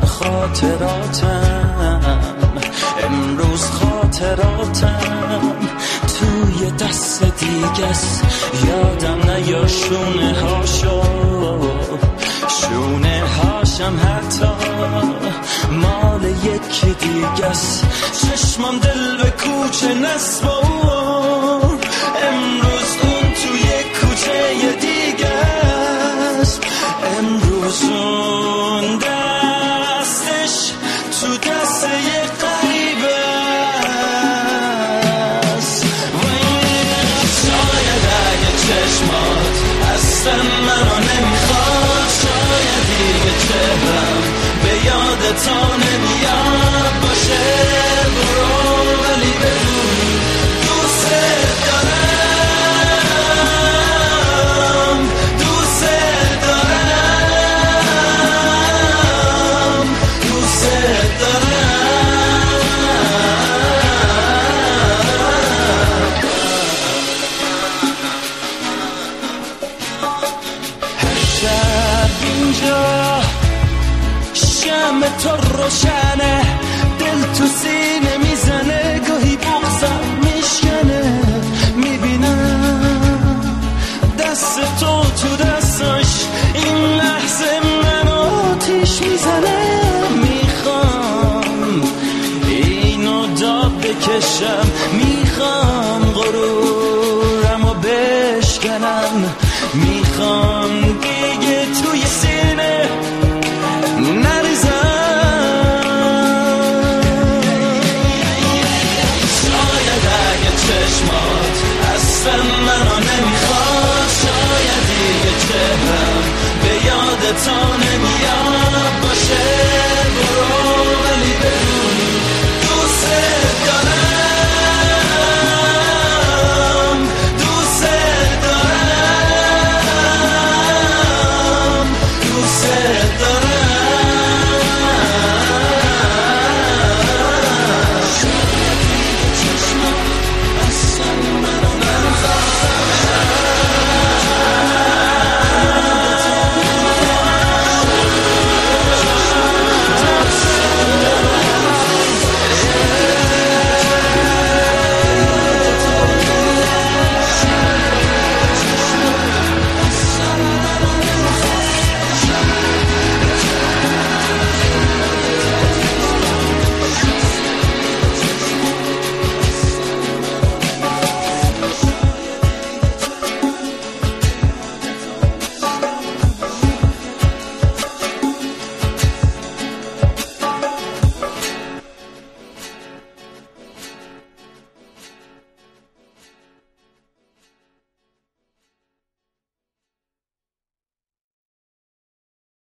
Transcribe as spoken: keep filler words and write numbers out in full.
خاطراتم، امروز خاطراتم توی دست دیگست، یادم نیا شونه هاشو، شونه هاشم حتی مال یکی دیگست. چشمم دل به کوچه نسپار، امروز اون توی کوچه دیگست، امروز اون دستش تو دست یه غریبه است. شاید اگه چشمات اصلا منو نمیخواد، شاید دیگه چهرم به یاد تا نمیاد باشه، برو ولی بدون دوست دارم، دوست دارم، دوست دارم. هر شب اینجا شمع تو روشنه، دل تو سینه میزنه، گاهی بغضم میشکنه، میبینم دست تو تو دستاش این لحظه منو آتیش میزنه. میخوام اینو داد بکشم، میخوام غرورمو بشکنم، میخوام دیگه توی سینه نریزم. شاید اگه چشمات اصلا منو نمیخواد، شاید دیگه چهرم به یاد تا